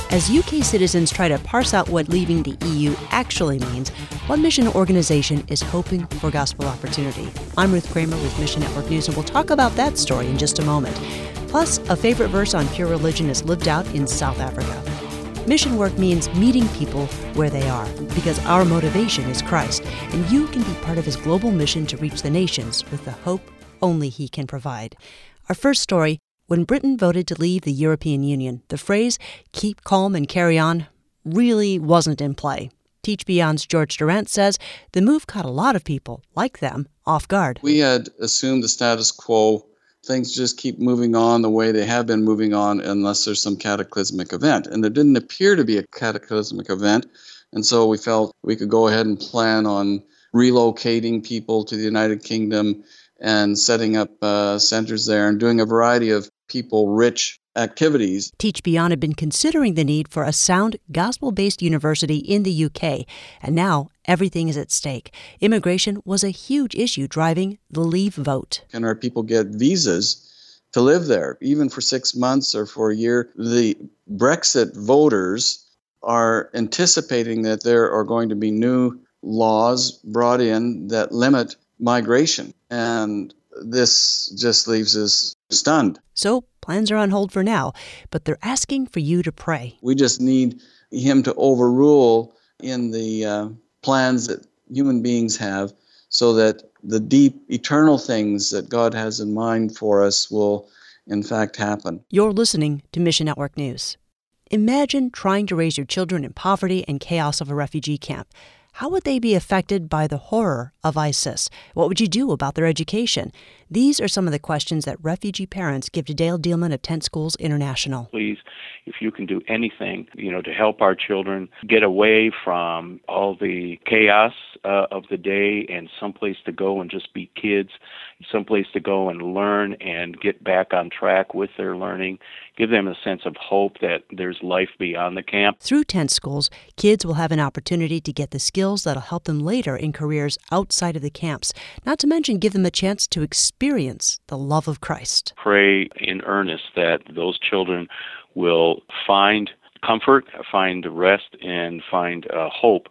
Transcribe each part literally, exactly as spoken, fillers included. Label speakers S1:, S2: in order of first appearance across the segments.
S1: As U K citizens try to parse out what leaving the E U actually means, One Mission organization is hoping for gospel opportunity. I'm Ruth Kramer with Mission Network News, and we'll talk about that story in just a moment. Plus, a favorite verse on pure religion is lived out in South Africa. Mission work means meeting people where they are, because our motivation is Christ, and you can be part of his global mission to reach the nations with the hope only he can provide. Our first story, when Britain voted to leave the European Union, the phrase, keep calm and carry on, really wasn't in play. Teach Beyond's George Durant says the move caught a lot of people, like them, off guard.
S2: We had assumed the status quo. Things just keep moving on the way they have been moving on unless there's some cataclysmic event. And there didn't appear to be a cataclysmic event. And so we felt we could go ahead and plan on relocating people to the United Kingdom and setting up uh, centers there and doing a variety of people-rich activities.
S1: Teach Beyond had been considering the need for a sound, gospel-based university in the U K, and now everything is at stake. Immigration was a huge issue driving the Leave vote.
S2: Can our people get visas to live there, even for six months or for a year? The Brexit voters are anticipating that there are going to be new laws brought in that limit migration, and this just leaves us stunned.
S1: So plans are on hold for now, but they're asking for you to pray.
S2: We just need him to overrule in the uh, plans that human beings have so that the deep, eternal things that God has in mind for us will, in fact, happen.
S1: You're listening to Mission Network News. Imagine trying to raise your children in poverty and chaos of a refugee camp. How would they be affected by the horror of ISIS? What would you do about their education? These are some of the questions that refugee parents give to Dale Dealman of Tent Schools International.
S3: Please, if you can do anything, you know, to help our children get away from all the chaos uh, of the day and someplace to go and just be kids, someplace to go and learn and get back on track with their learning, give them a sense of hope that there's life beyond the camp.
S1: Through Tent Schools, kids will have an opportunity to get the skills that'll help them later in careers outside of the camps, not to mention give them a chance to experience the love of Christ.
S3: Pray in earnest that those children will find comfort, find rest, and find uh, hope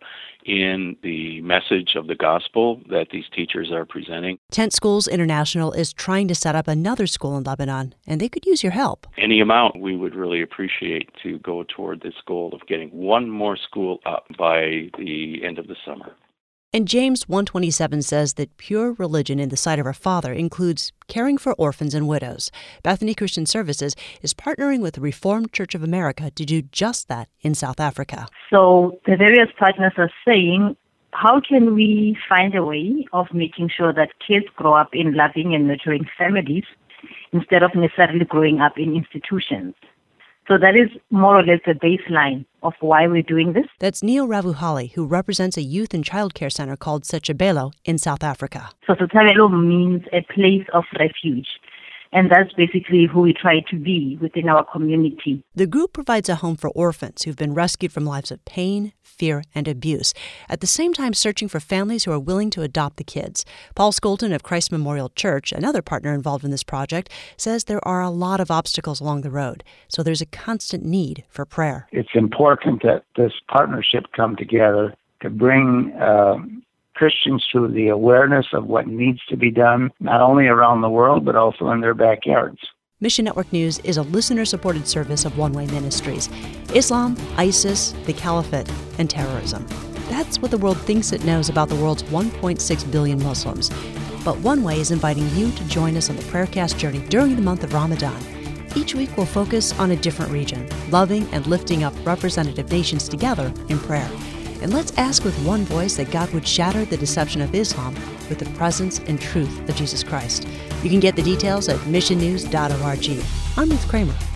S3: in the message of the gospel that these teachers are presenting.
S1: Tent Schools International is trying to set up another school in Lebanon, and they could use your help.
S3: Any amount we would really appreciate to go toward this goal of getting one more school up by the end of the summer.
S1: And James one twenty-seven says that pure religion in the sight of our Father includes caring for orphans and widows. Bethany Christian Services is partnering with the Reformed Church of America to do just that in South Africa.
S4: So the various partners are saying, how can we find a way of making sure that kids grow up in loving and nurturing families instead of necessarily growing up in institutions? So that is more or less the baseline of why we're doing this.
S1: That's Neo Ravuhali, who represents a youth and child care center called Sechebelo in South Africa.
S4: So Sechebelo means a place of refuge. And that's basically who we try to be within our community.
S1: The group provides a home for orphans who've been rescued from lives of pain, fear, and abuse, at the same time searching for families who are willing to adopt the kids. Paul Skolton of Christ Memorial Church, another partner involved in this project, says there are a lot of obstacles along the road, so there's a constant need for prayer.
S5: It's important that this partnership come together to bring uh, Christians to the awareness of what needs to be done, not only around the world, but also in their backyards.
S1: Mission Network News is a listener-supported service of One Way Ministries. Islam, ISIS, the Caliphate, and terrorism. That's what the world thinks it knows about the world's one point six billion Muslims. But One Way is inviting you to join us on the Prayercast journey during the month of Ramadan. Each week we'll focus on a different region, loving and lifting up representative nations together in prayer. And let's ask with one voice that God would shatter the deception of Islam with the presence and truth of Jesus Christ. You can get the details at mission news dot org. I'm Ruth Kramer.